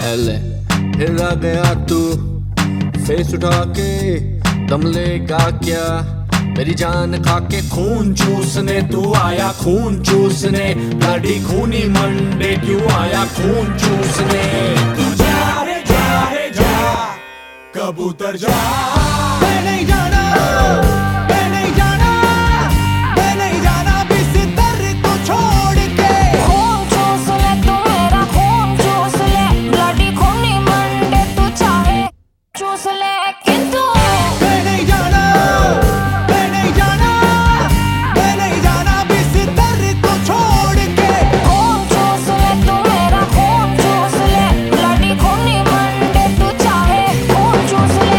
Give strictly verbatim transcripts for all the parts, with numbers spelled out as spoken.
पहले फिर आ गया तू, फेस उठा के दम लेगा क्या? मेरी जान खा के खून चूसने तू आया, खून चूसने ब्लडी खूनी मंडे क्यों आया खून चूसने? तू जा रे जा रे जा, कबूतर जा। मैं नहीं जाना, मैं नहीं जाना, मैं नहीं जाना बिस्तर को छोड़ के। खून चूस ले तू मेरा खून चूस ले, ब्लडी खूनी मंडे तू चाहे चूस ले, किंतु मैं नहीं जाना, मैं नहीं जाना, मैं नहीं जाना बिस्तर को छोड़ के। खून चूस ले तू मेरा खून चूस ले, ब्लडी खूनी मंडे तू चाहे खून चूस ले।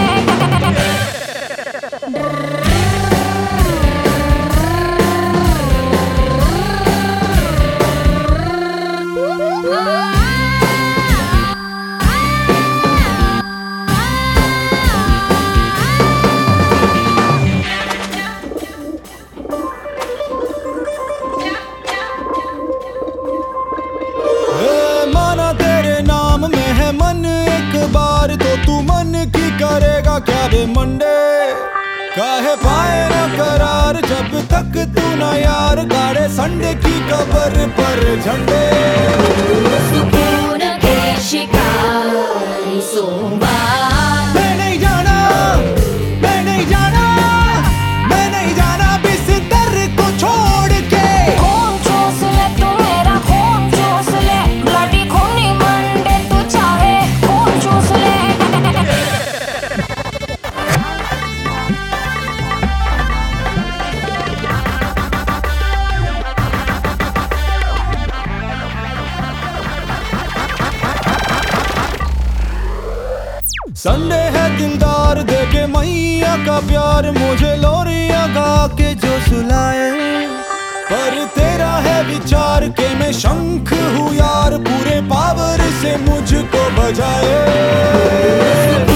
माना तेरे नाम में है मन एक बार, तो तू मन की करेगा क्या बे मंडे? काहे पाए ना करार जब तक तू ना यार गाड़े संडे की कबर पर झंडे। सुकून के शिकारी सोमवार। मैं नहीं जाना, मैं नहीं जाना, मैं नहीं जाना बिस्तर को छोड़ के। खून चूस ले तू मेरा खून चूस ले, ब्लडी खूनी मंडे तू चाहे खून चूस ले। संडे है दिलदार देके मैया का प्यार, मुझे लोरिया गा के जो सुलाए। पर तेरा है विचार के मैं शंख हूँ यार, पूरे पावर से मुझको बजाए।